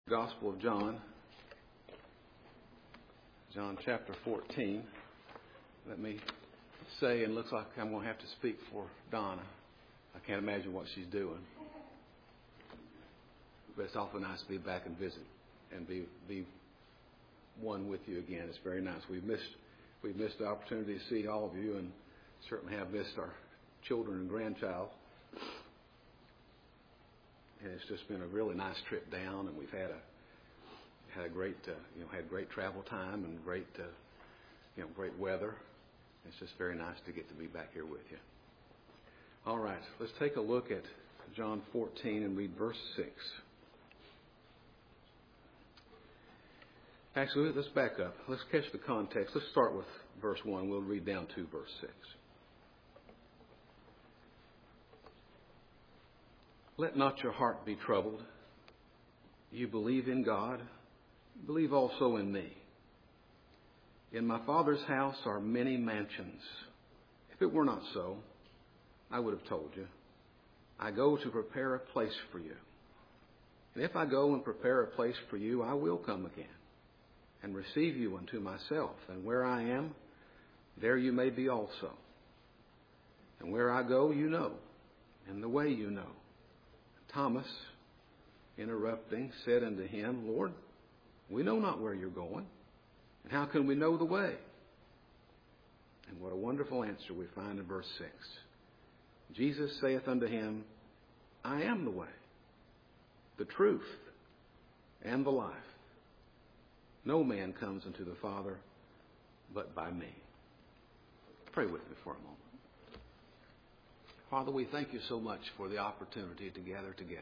Gospel of John, John chapter 14. Let me say, and it looks like I'm going to have to speak for Donna. I can't imagine what she's doing. But it's awfully nice to be back and visit and be one with you again. It's very nice. We've missed the opportunity to see all of you, and certainly have missed our children and grandchild. And it's just been a really nice trip down, and we've had a great had great travel time and great weather. It's just very nice to get to be back here with you. All right, let's take a look at John 14 and read verse 6. Actually, let's back up. Let's catch the context. Let's start with verse 1. We'll read down to verse 6. Let not your heart be troubled. You believe in God, believe also in me. In my Father's house are many mansions. If it were not so, I would have told you. I go to prepare a place for you. And if I go and prepare a place for you, I will come again and receive you unto myself. And where I am, there you may be also. And where I go, you know, and the way you know. Thomas, interrupting, said unto him, Lord, we know not where you're going, and how can we know the way? And what a wonderful answer we find in verse 6. Jesus saith unto him, I am the way, the truth, and the life. No man comes unto the Father but by me. Pray with me for a moment. Father, we thank you so much for the opportunity to gather together.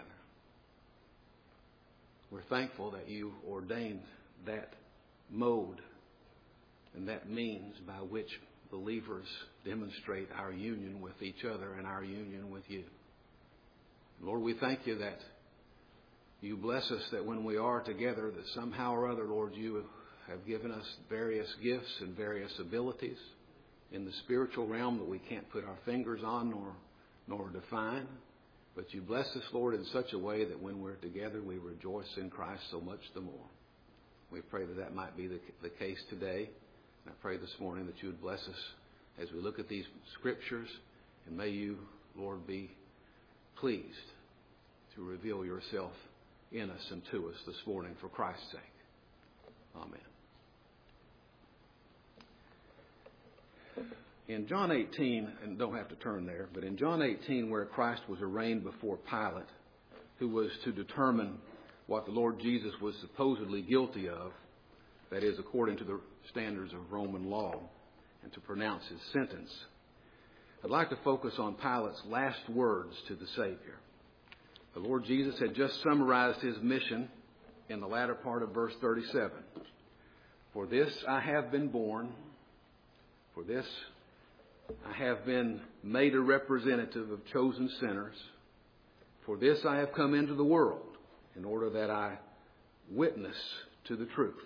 We're thankful that you ordained that mode and that means by which believers demonstrate our union with each other and our union with you. Lord, we thank you that you bless us that when we are together, that somehow or other, Lord, you have given us various gifts and various abilities in the spiritual realm that we can't put our fingers on nor define. But you bless us, Lord, in such a way that when we're together, we rejoice in Christ so much the more. We pray that that might be the case today. And I pray this morning that you would bless us as we look at these scriptures. And may you, Lord, be pleased to reveal yourself in us and to us this morning for Christ's sake. Amen. In John 18, and don't have to turn there, but in John 18, where Christ was arraigned before Pilate, who was to determine what the Lord Jesus was supposedly guilty of, that is, according to the standards of Roman law, and to pronounce his sentence, I'd like to focus on Pilate's last words to the Savior. The Lord Jesus had just summarized his mission in the latter part of verse 37. For this I have been born, for this I have been made a representative of chosen sinners. For this I have come into the world, in order that I witness to the truth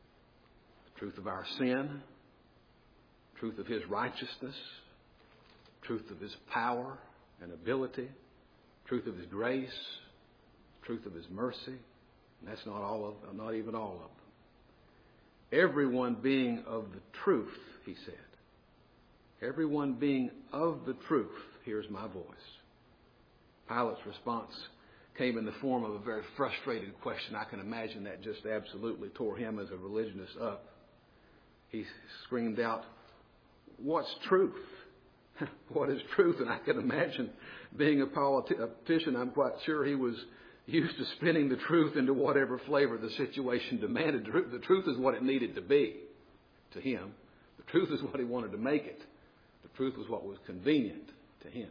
of our sin, truth of his righteousness, truth of his power and ability, truth of his grace, truth of his mercy. And that's not even all of them. Everyone being of the truth, he said. Everyone being of the truth hears my voice. Pilate's response came in the form of a very frustrated question. I can imagine that just absolutely tore him as a religionist up. He screamed out, what's truth? What is truth? And I can imagine being a politician, I'm quite sure he was used to spinning the truth into whatever flavor the situation demanded. The truth is what it needed to be to him. The truth is what he wanted to make it. The truth was what was convenient to him.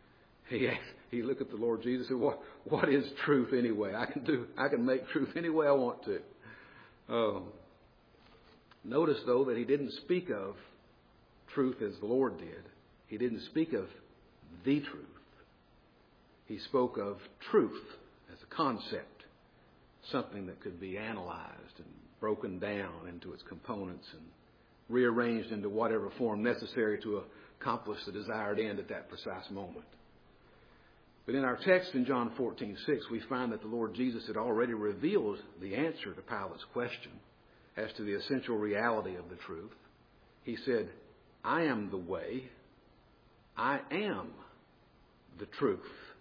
He looked at the Lord Jesus and said, what is truth anyway? I can make truth any way I want to. Notice, though, that he didn't speak of truth as the Lord did. He didn't speak of the truth. He spoke of truth as a concept, something that could be analyzed and broken down into its components and rearranged into whatever form necessary to accomplish the desired end at that precise moment. But in our text in John 14:6, we find that the Lord Jesus had already revealed the answer to Pilate's question as to the essential reality of the truth. He said, I am the way, I am the truth,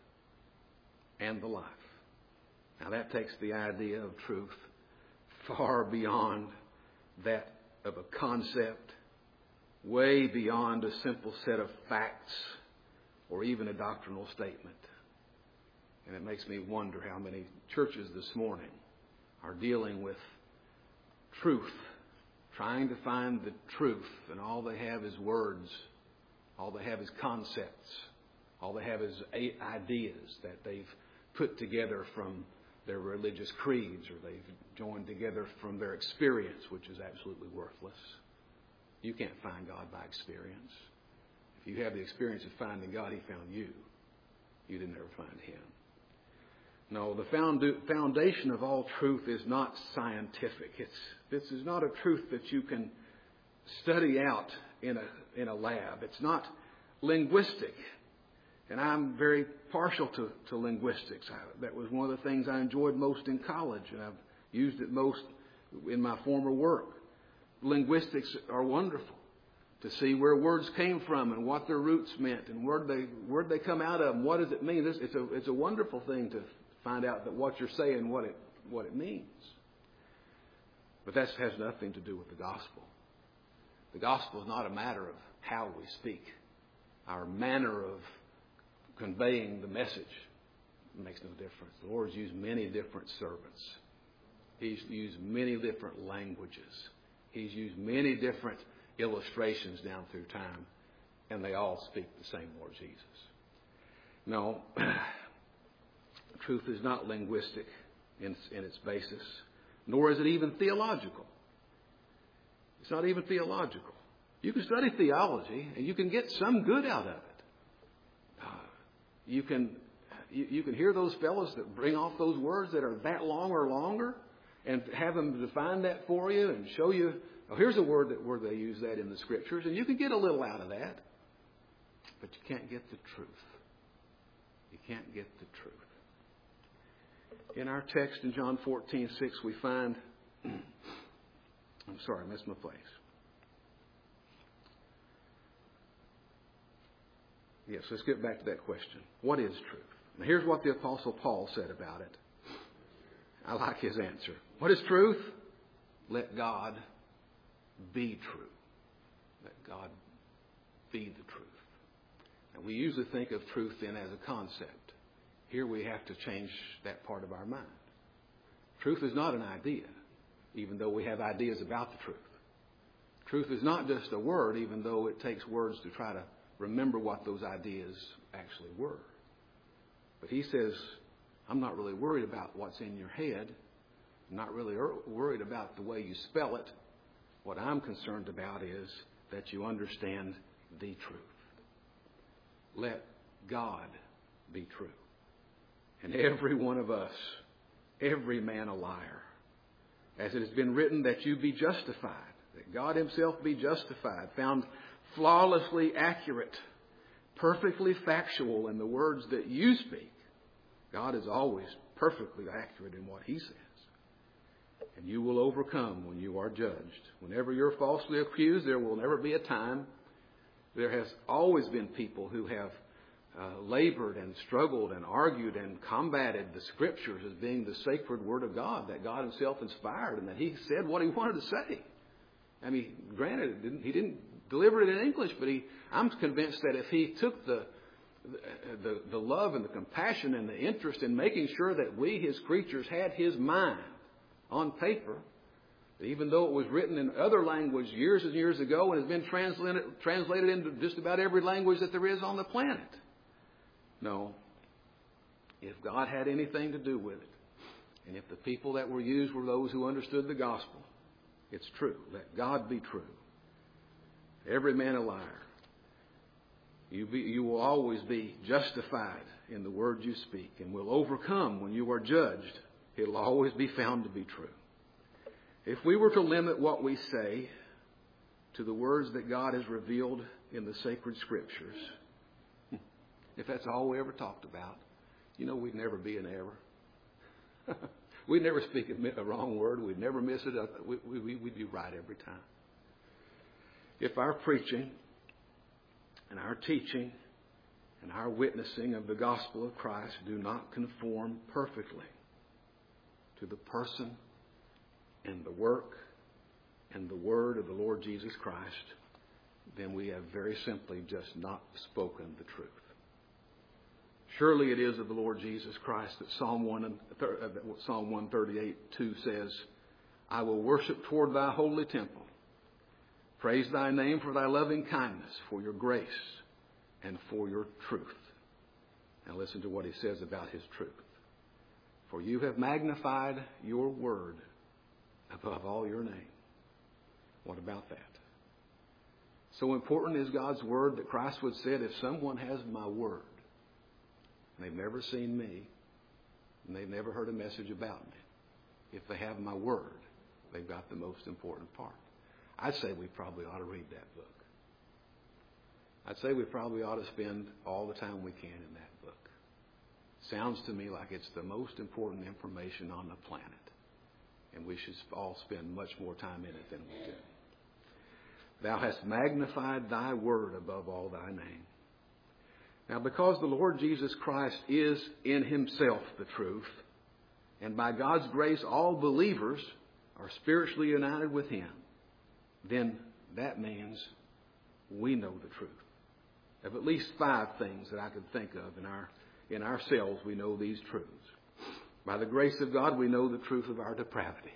and the life. Now that takes the idea of truth far beyond that of a concept, way beyond a simple set of facts or even a doctrinal statement. And it makes me wonder how many churches this morning are dealing with truth, trying to find the truth, and all they have is words, all they have is concepts, all they have is ideas that they've put together from their religious creeds, or they've joined together from their experience, which is absolutely worthless. You can't find God by experience. If you have the experience of finding God, He found you. You didn't ever find Him. No, the foundation of all truth is not scientific. This is not a truth that you can study out in a lab. It's not linguistic. And I'm very partial to linguistics. That was one of the things I enjoyed most in college, and I've used it most in my former work. Linguistics are wonderful to see where words came from and what their roots meant and where they come out of and what does it mean. It's a wonderful thing to find out that what you're saying, what it means. But that has nothing to do with the gospel. The gospel is not a matter of how we speak. Our manner of conveying the message makes no difference. The Lord's used many different servants. He's used many different languages. He's used many different illustrations down through time, and they all speak the same Lord Jesus. No, truth is not linguistic in its basis, nor is it even theological. It's not even theological. You can study theology, and you can get some good out of it. You can hear those fellows that bring off those words that are that long or longer, and have them define that for you and show you, oh, here's a word where they use that in the Scriptures, and you can get a little out of that. But you can't get the truth. You can't get the truth. In our text in John 14:6, we find, I'm sorry, I missed my place. Yes, let's get back to that question. What is truth? Now, here's what the Apostle Paul said about it. I like his answer. What is truth? Let God be true. Let God be the truth. And we usually think of truth then as a concept. Here we have to change that part of our mind. Truth is not an idea, even though we have ideas about the truth. Truth is not just a word, even though it takes words to try to remember what those ideas actually were. But he says, I'm not really worried about what's in your head. I'm not really worried about the way you spell it. What I'm concerned about is that you understand the truth. Let God be true. And every one of us, every man a liar. As it has been written, that you be justified, that God Himself be justified, found flawlessly accurate, perfectly factual in the words that you speak. God is always perfectly accurate in what He says. And you will overcome when you are judged. Whenever you're falsely accused, there will never be a time. There has always been people who have labored and struggled and argued and combated the Scriptures as being the sacred Word of God, that God Himself inspired and that He said what He wanted to say. I mean, granted, He didn't deliver it in English, but I'm convinced that if He took the love and the compassion and the interest in making sure that we, His creatures, had His mind on paper, even though it was written in other language years and years ago and has been translated into just about every language that there is on the planet. No. If God had anything to do with it, and if the people that were used were those who understood the gospel, it's true. Let God be true. Every man a liar. You will always be justified in the words you speak, and will overcome when you are judged. It'll always be found to be true. If we were to limit what we say to the words that God has revealed in the sacred Scriptures, if that's all we ever talked about, we'd never be in error. We'd never speak a wrong word. We'd never miss it. We'd be right every time. If our preaching and our teaching and our witnessing of the gospel of Christ do not conform perfectly to the person and the work and the word of the Lord Jesus Christ, then we have very simply just not spoken the truth. Surely it is of the Lord Jesus Christ that Psalm 138:2 says, I will worship toward thy holy temple. Praise thy name for thy loving kindness, for your grace, and for your truth. Now listen to what he says about his truth. For you have magnified your word above all your name. What about that? So important is God's word that Christ would said, if someone has my word, and they've never seen me, and they've never heard a message about me, if they have my word, they've got the most important part. I'd say we probably ought to read that book. I'd say we probably ought to spend all the time we can in that book. Sounds to me like it's the most important information on the planet. And we should all spend much more time in it than we do. Thou hast magnified thy word above all thy name. Now, because the Lord Jesus Christ is in himself the truth, and by God's grace all believers are spiritually united with him, then that means we know the truth. Of at least 5 things that I could think of in ourselves, we know these truths. By the grace of God, we know the truth of our depravity.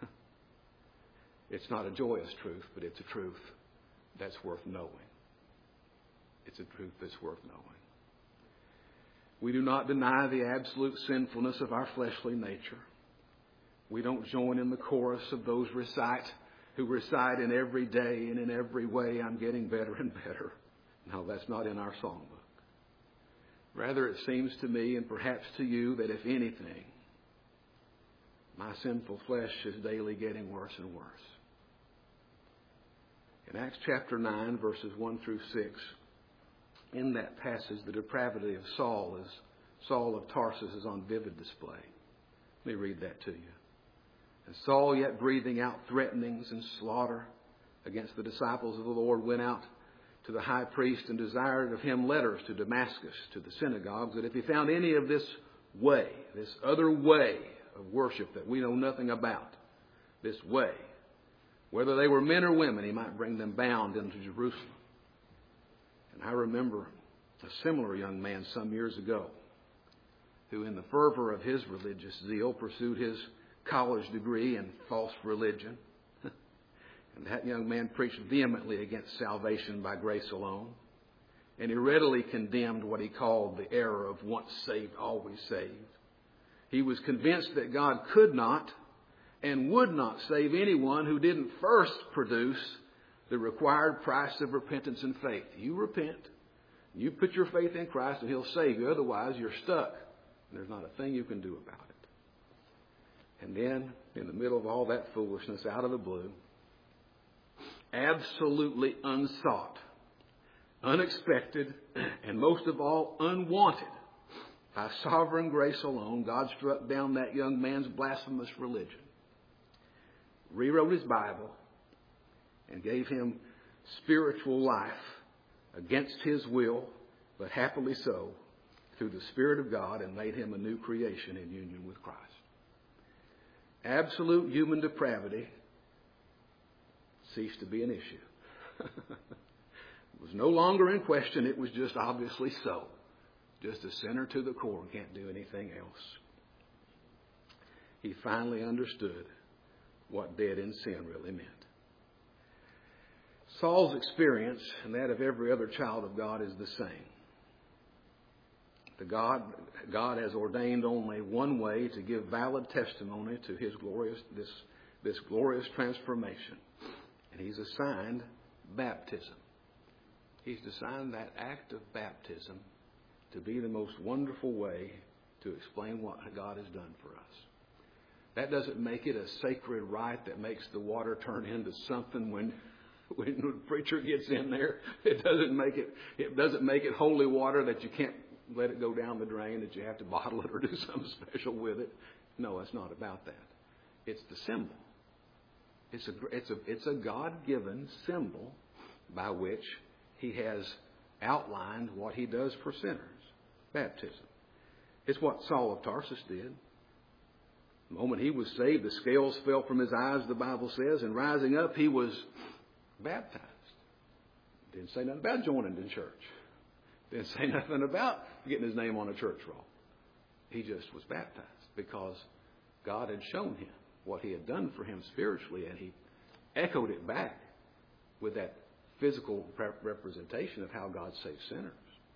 It's not a joyous truth, but it's a truth that's worth knowing. It's a truth that's worth knowing. We do not deny the absolute sinfulness of our fleshly nature. We don't join in the chorus of those who recite in every day and in every way, I'm getting better and better. No, that's not in our songbook. Rather, it seems to me, and perhaps to you, that if anything, my sinful flesh is daily getting worse and worse. In Acts chapter 9, verses 1 through 6, in that passage, the depravity of Saul of Tarsus is on vivid display. Let me read that to you. And Saul, yet breathing out threatenings and slaughter against the disciples of the Lord, went out to the high priest and desired of him letters to Damascus, to the synagogues, that if he found any of this way, this other way of worship that we know nothing about, this way, whether they were men or women, he might bring them bound into Jerusalem. And I remember a similar young man some years ago who, in the fervor of his religious zeal, pursued his college degree in false religion. And that young man preached vehemently against salvation by grace alone. And he readily condemned what he called the error of once saved, always saved. He was convinced that God could not and would not save anyone who didn't first produce the required price of repentance and faith. You repent, you put your faith in Christ, and he'll save you. Otherwise, you're stuck. And there's not a thing you can do about it. And then, in the middle of all that foolishness, out of the blue, absolutely unsought, unexpected, and most of all, unwanted, by sovereign grace alone, God struck down that young man's blasphemous religion, rewrote his Bible, and gave him spiritual life against his will, but happily so, through the Spirit of God, and made him a new creation in union with Christ. Absolute human depravity ceased to be an issue. It was no longer in question. It was just obviously so. Just a sinner to the core, can't do anything else. He finally understood what dead in sin really meant. Saul's experience, and that of every other child of God, is the same. God has ordained only one way to give valid testimony to his this glorious transformation. And he's assigned baptism. He's assigned that act of baptism to be the most wonderful way to explain what God has done for us. That doesn't make it a sacred rite that makes the water turn into something when the preacher gets in there. It doesn't make it holy water that you can't let it go down the drain, that you have to bottle it or do something special with it. No, it's not about that. It's the symbol. It's a God-given symbol by which He has outlined what He does for sinners. Baptism. It's what Saul of Tarsus did. The moment he was saved, the scales fell from his eyes, the Bible says, and rising up, he was baptized. Didn't say nothing about joining in church. Didn't say nothing about getting his name on a church roll. He just was baptized because God had shown him what He had done for him spiritually, and He echoed it back with that physical representation of how God saves sinners.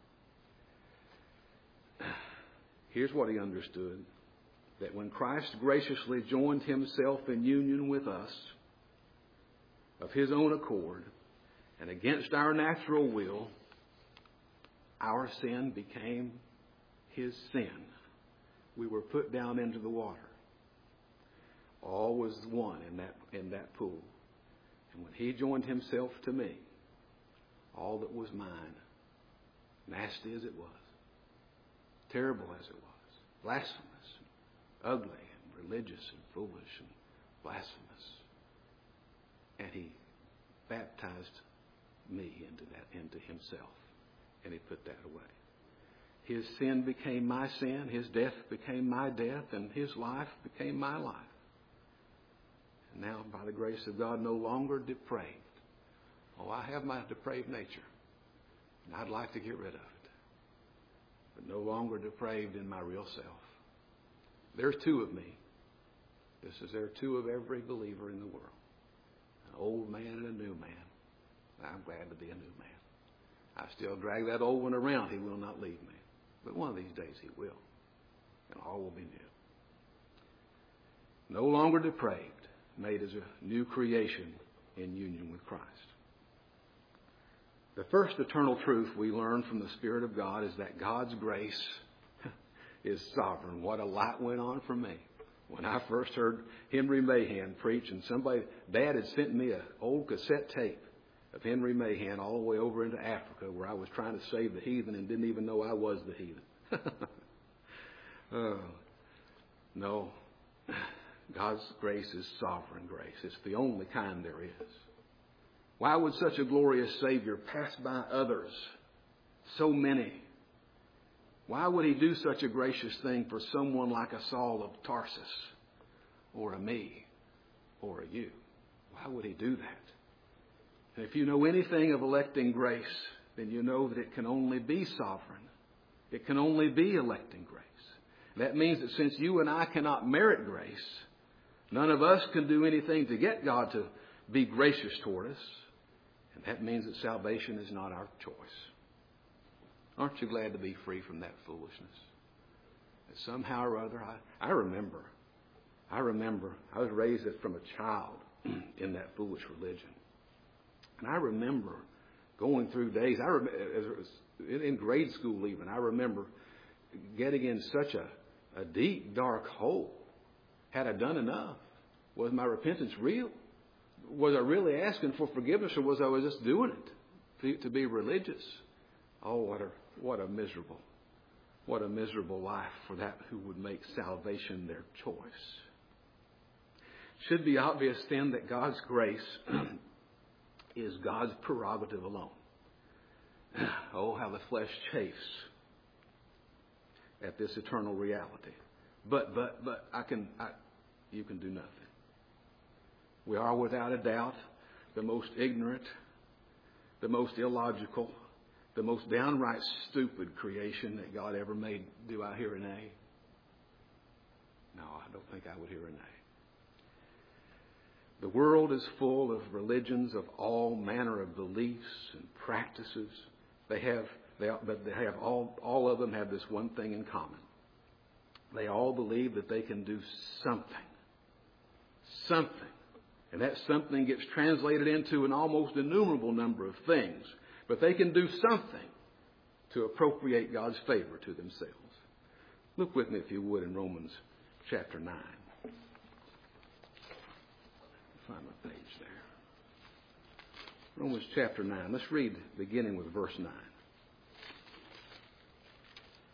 Here's what he understood. That when Christ graciously joined Himself in union with us of His own accord and against our natural will, our sin became His sin. We were put down into the water. All was one in that pool. And when He joined Himself to me, all that was mine, nasty as it was, terrible as it was, blasphemous, ugly and religious and foolish and blasphemous. And He baptized me into Himself. And He put that away. His sin became my sin. His death became my death. And His life became my life. And now, by the grace of God, no longer depraved. Oh, I have my depraved nature. And I'd like to get rid of it. But no longer depraved in my real self. There's two of me. There are two of every believer in the world. An old man and a new man. I'm glad to be a new man. I still drag that old one around. He will not leave me. But one of these days He will. And all will be new. No longer depraved. Made as a new creation in union with Christ. The first eternal truth we learn from the Spirit of God is that God's grace is sovereign. What a light went on for me when I first heard Henry Mahan preach, and Dad had sent me an old cassette tape of Henry Mahan all the way over into Africa, where I was trying to save the heathen and didn't even know I was the heathen. No, God's grace is sovereign grace. It's the only kind there is. Why would such a glorious Savior pass by others, so many? Why would He do such a gracious thing for someone like a Saul of Tarsus, or a me, or a you? Why would He do that? And if you know anything of electing grace, then you know that it can only be sovereign. It can only be electing grace. That means that since you and I cannot merit grace, none of us can do anything to get God to be gracious toward us. And that means that salvation is not our choice. Aren't you glad to be free from that foolishness? That somehow or other, I remember I was raised from a child in that foolish religion. And I remember going through days, in grade school even, I remember getting in such a deep, dark hole. Had I done enough? Was my repentance real? Was I really asking for forgiveness, or was I just doing it to be religious? Oh, what a miserable life for that who would make salvation their choice. Should be obvious then that God's grace is God's prerogative alone. Oh, how the flesh chafes at this eternal reality. But you can do nothing. We are without a doubt the most ignorant, the most illogical, the most downright stupid creation that God ever made. Do I hear an A? No, I don't think I would hear an A. The world is full of religions of all manner of beliefs and practices. All of them have this one thing in common. They all believe that they can do something. And that something gets translated into an almost innumerable number of things. But they can do something to appropriate God's favor to themselves. Look with me, if you would, in Romans chapter 9. Find my page there. Romans chapter 9. Let's read beginning with verse 9.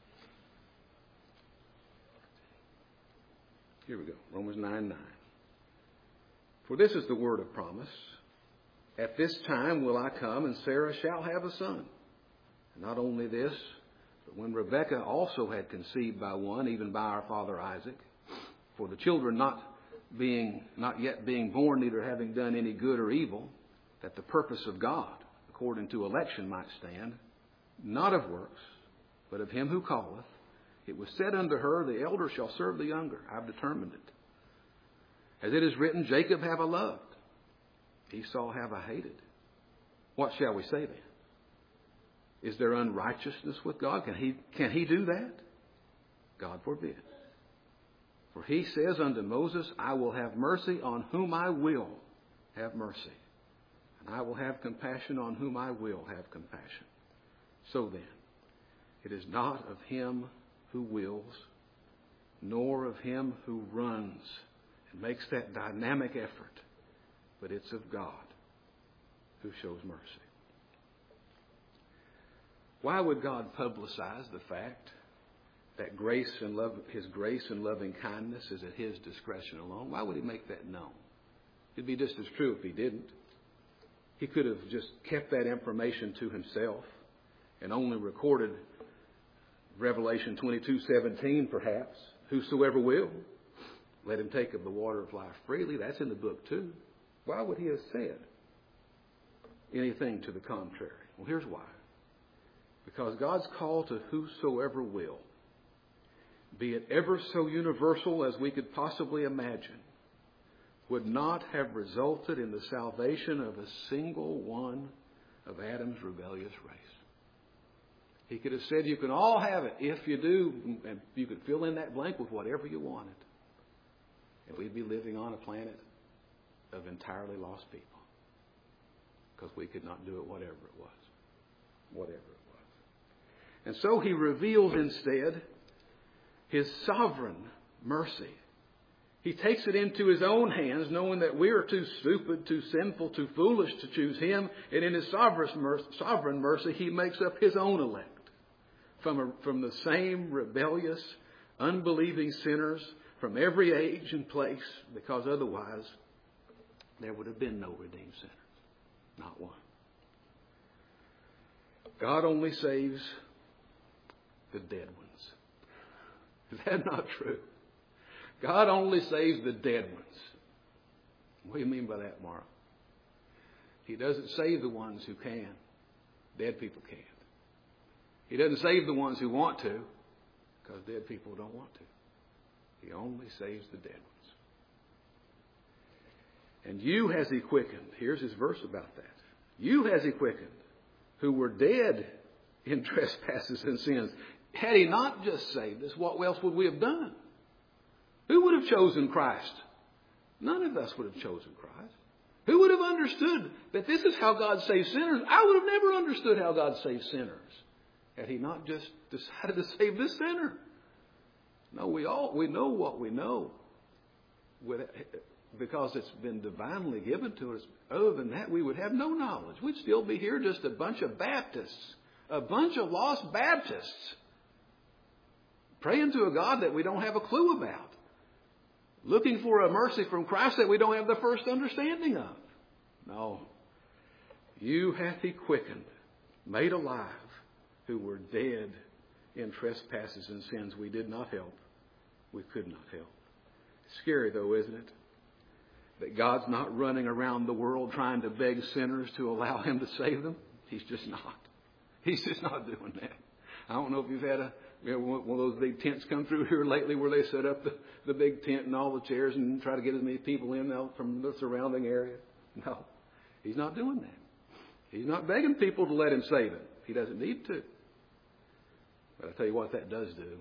Here we go. Romans 9:9. For this is the word of promise. At this time will I come, and Sarah shall have a son. And not only this, but when Rebekah also had conceived by one, even by our father Isaac, for the children not yet being born, neither having done any good or evil, that the purpose of God, according to election, might stand, not of works, but of him who calleth, it was said unto her, the elder shall serve the younger. I've determined it. As it is written, Jacob have I loved, Esau have I hated. What shall we say then? Is there unrighteousness with God? Can he do that? God forbid. For he says unto Moses, I will have mercy on whom I will have mercy, and I will have compassion on whom I will have compassion. So then, it is not of him who wills, nor of him who runs and makes that dynamic effort, but it's of God who shows mercy. Why would God publicize the fact that grace and love, his grace and loving kindness is at his discretion alone? Why would he make that known? It'd be just as true if he didn't. He could have just kept that information to himself and only recorded Revelation 22:17, perhaps. Whosoever will, let him take of the water of life freely. That's in the book too. Why would he have said anything to the contrary? Well, here's why. Because God's call to whosoever will, be it ever so universal as we could possibly imagine, would not have resulted in the salvation of a single one of Adam's rebellious race. He could have said, you can all have it if you do, and you could fill in that blank with whatever you wanted. And we'd be living on a planet of entirely lost people. Because we could not do it, whatever it was. Whatever it was. And so he reveals instead his sovereign mercy. He takes it into his own hands, knowing that we are too stupid, too sinful, too foolish to choose him. And in his sovereign mercy, he makes up his own elect from the same rebellious, unbelieving sinners from every age and place, because otherwise there would have been no redeemed sinners. Not one. God only saves the dead ones. Is that not true? God only saves the dead ones. What do you mean by that, Mara? He doesn't save the ones who can. Dead people can't. He doesn't save the ones who want to, because dead people don't want to. He only saves the dead ones. And you has he quickened. Here's his verse about that. You has he quickened, who were dead in trespasses and sins. Had he not just saved us, what else would we have done? Who would have chosen Christ? None of us would have chosen Christ. Who would have understood that this is how God saves sinners? I would have never understood how God saves sinners had he not just decided to save this sinner. No, we know what we know because it's been divinely given to us. Other than that, we would have no knowledge. We'd still be here just a bunch of Baptists, a bunch of lost Baptists, praying to a God that we don't have a clue about, looking for a mercy from Christ that we don't have the first understanding of. No. You hath he quickened, made alive, who were dead in trespasses and sins we did not help. We could not help. It's scary though, isn't it? That God's not running around the world trying to beg sinners to allow him to save them. He's just not. He's just not doing that. I don't know if you've had one of those big tents come through here lately where they set up the big tent and all the chairs and try to get as many people in from the surrounding area. No, he's not doing that. He's not begging people to let him save it. He doesn't need to. But I tell you what that does do.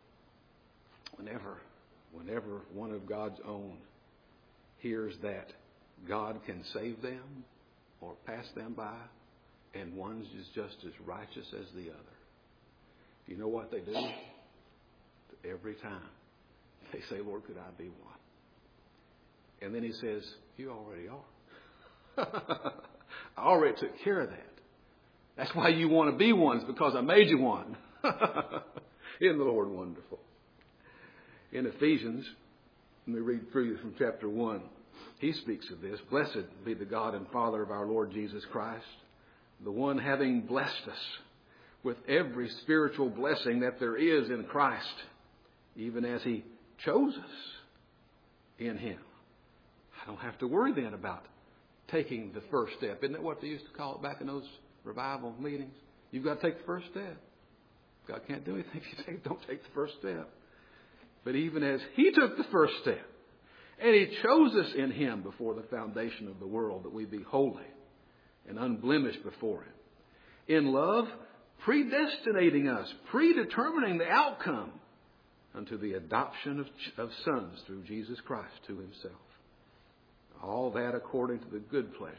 Whenever one of God's own hears that God can save them or pass them by, and one is just as righteous as the other, you know what they do? Every time they say, Lord, could I be one? And then he says, you already are. I already took care of that. That's why you want to be one, is because I made you one. Isn't the Lord wonderful? In Ephesians Let me read through you from chapter 1. He speaks of this. Blessed be the God and Father of our Lord Jesus Christ, the one having blessed us with every spiritual blessing that there is in Christ, even as He chose us in Him. I don't have to worry then about taking the first step. Isn't that what they used to call it back in those revival meetings? You've got to take the first step. God can't do anything if you don't take the first step. But even as He took the first step, and He chose us in Him before the foundation of the world, that we be holy and unblemished before Him. In love, predestinating us, predetermining the outcome unto the adoption of sons through Jesus Christ to Himself. All that according to the good pleasure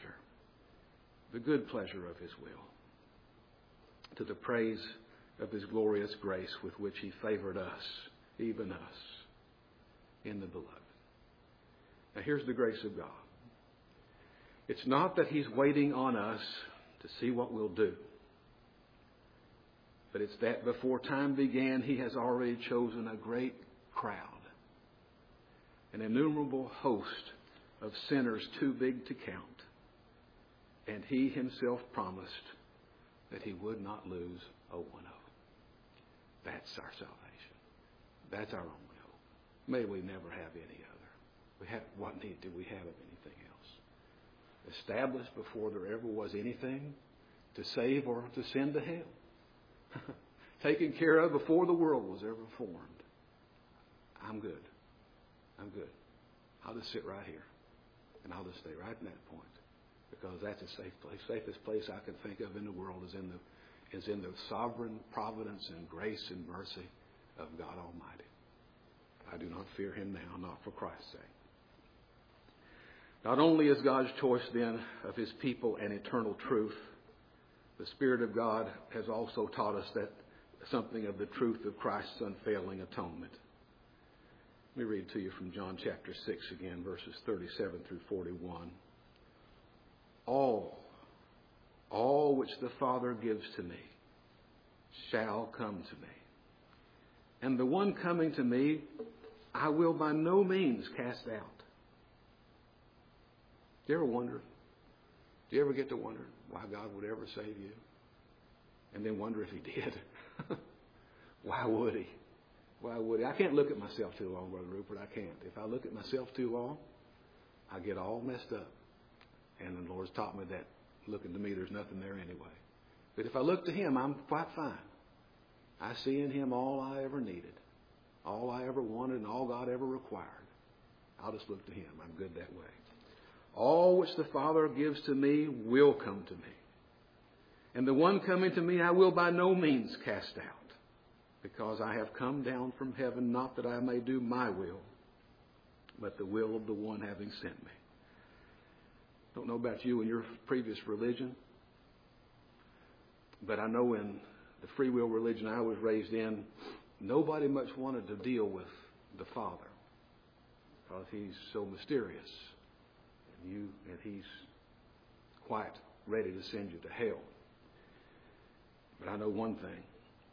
of His will, to the praise of His glorious grace with which He favored us, even us, in the beloved. Now here's the grace of God. It's not that He's waiting on us to see what we'll do, but it's that before time began, He has already chosen a great crowd, an innumerable host of sinners too big to count. And He Himself promised that He would not lose a one of them. That's our salvation. That's our only hope. May we never have any other. What need do we have of anything else? Established before there ever was anything to save or to send to hell. Taken care of before the world was ever formed. I'm good. I'll just sit right here. And I'll just stay right in that point. Because that's a safe place. Safest place I can think of in the world is in the sovereign providence and grace and mercy of God Almighty. I do not fear Him now, not for Christ's sake. Not only is God's choice then of His people an eternal truth, the Spirit of God has also taught us that something of the truth of Christ's unfailing atonement. Let me read to you from John chapter 6 again, verses 37 through 41. All which the Father gives to me shall come to me. And the one coming to me I will by no means cast out. Do you ever wonder? Do you ever get to wonder why God would ever save you? And then wonder if He did. Why would He? Why would He? I can't look at myself too long, Brother Rupert. I can't. If I look at myself too long, I get all messed up. And the Lord's taught me that looking to me, there's nothing there anyway. But if I look to Him, I'm quite fine. I see in Him all I ever needed, all I ever wanted, and all God ever required. I'll just look to Him. I'm good that way. All which the Father gives to me will come to me. And the one coming to me I will by no means cast out, because I have come down from heaven, not that I may do my will, but the will of the one having sent me. Don't know about you in your previous religion, but I know in the free will religion I was raised in, nobody much wanted to deal with the Father, because He's so mysterious. And He's quite ready to send you to hell. But I know one thing.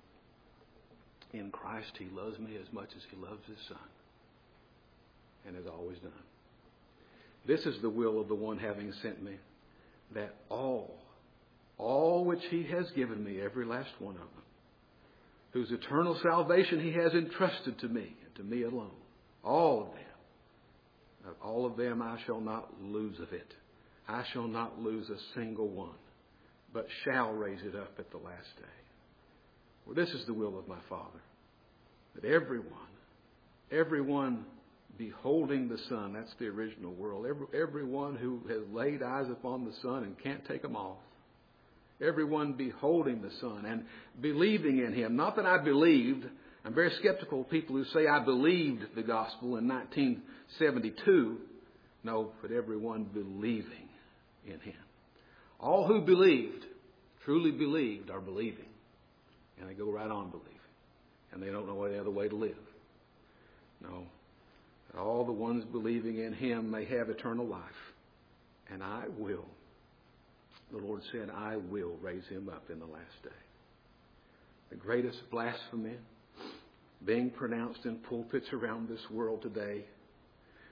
In Christ, He loves me as much as He loves His Son. And has always done. This is the will of the one having sent me, that all which He has given me, every last one of them, whose eternal salvation He has entrusted to me, and to me alone, all of them I shall not lose of it. I shall not lose a single one, but shall raise it up at the last day. Well, this is the will of my Father, that everyone beholding the Son, that's the original world, everyone who has laid eyes upon the Son and can't take them off, everyone beholding the Son and believing in Him. Not that I believed. I'm very skeptical of people who say I believed the gospel in 1972. No, but everyone believing in Him. All who believed, truly believed, are believing. And they go right on believing. And they don't know any other way to live. No. All the ones believing in Him may have eternal life. And I will. The Lord said, I will raise Him up in the last day. The greatest blasphemy being pronounced in pulpits around this world today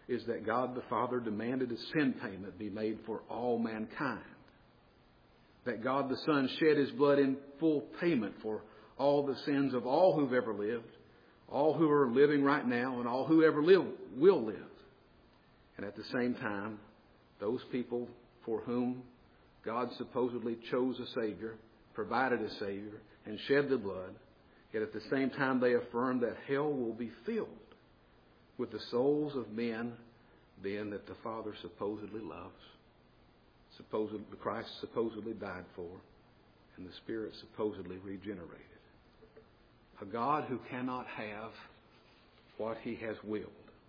is that God the Father demanded a sin payment be made for all mankind. That God the Son shed His blood in full payment for all the sins of all who've ever lived, all who are living right now, and all who ever will live. And at the same time, those people for whom God supposedly chose a Savior, provided a Savior, and shed the blood, yet at the same time they affirm that hell will be filled with the souls of men then that the Father supposedly loves, Christ supposedly died for, and the Spirit supposedly regenerated. A God who cannot have what He has willed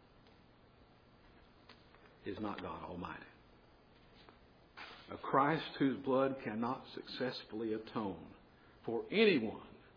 is not God Almighty. A Christ whose blood cannot successfully atone for anyone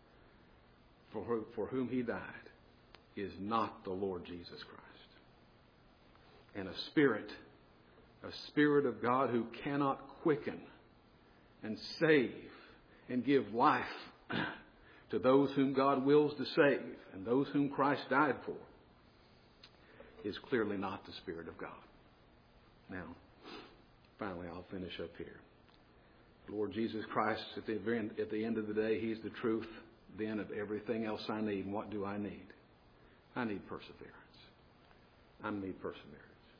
for whom He died is not the Lord Jesus Christ. And a Spirit of God who cannot quicken and save and give life to those whom God wills to save and those whom Christ died for is clearly not the Spirit of God. Now, finally, I'll finish up here. Lord Jesus Christ, at the end of the day, He's the truth then of everything else I need. And what do I need? I need perseverance. I need perseverance.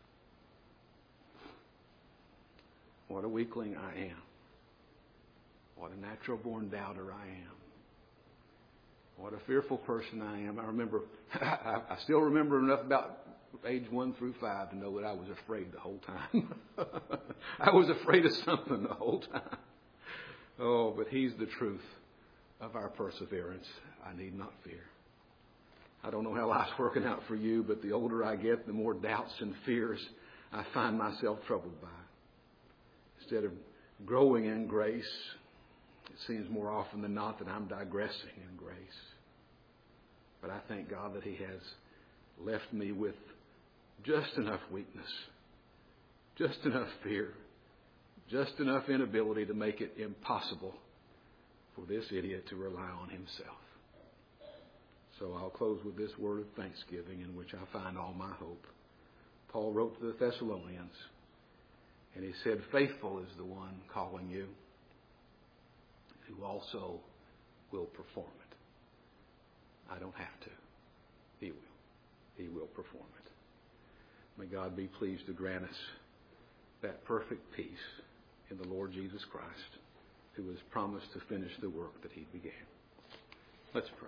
What a weakling I am. What a natural-born doubter I am. What a fearful person I am. I still remember enough about age 1 through 5 to know that I was afraid the whole time. I was afraid of something the whole time. Oh, but He's the truth of our perseverance. I need not fear. I don't know how life's working out for you, but the older I get, the more doubts and fears I find myself troubled by. Instead of growing in grace, it seems more often than not that I'm digressing in grace. But I thank God that He has left me with just enough weakness, just enough fear, just enough inability to make it impossible for this idiot to rely on himself. So I'll close with this word of thanksgiving in which I find all my hope. Paul wrote to the Thessalonians, and he said, "Faithful is the one calling you, who also will perform it." I don't have to. He will. He will perform it. May God be pleased to grant us that perfect peace in the Lord Jesus Christ, who has promised to finish the work that He began. Let's pray.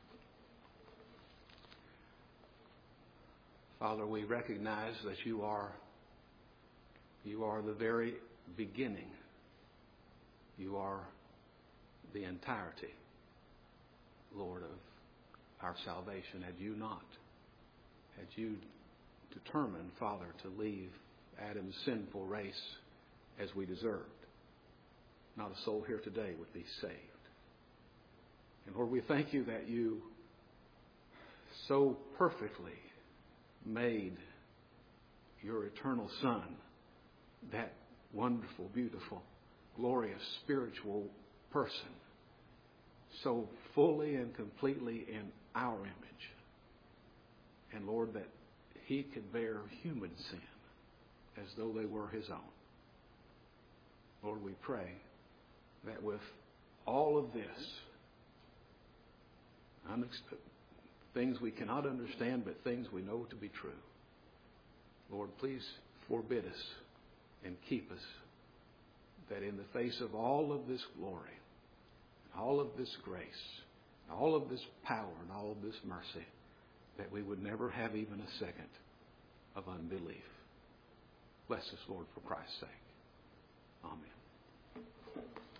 Father, we recognize that You are the very beginning. You are the entirety, Lord, of our salvation. Had You determined, Father, to leave Adam's sinful race as we deserved, not a soul here today would be saved. And Lord, we thank You that You so perfectly made Your eternal Son, that wonderful, beautiful, glorious, spiritual person, so fully and completely in our image. And Lord, that He could bear human sin as though they were His own. Lord, we pray that with all of this, things we cannot understand, but things we know to be true, Lord, please forbid us and keep us, that in the face of all of this glory, all of this grace, all of this power, and all of this mercy, that we would never have even a second of unbelief. Bless us, Lord, for Christ's sake. Amen.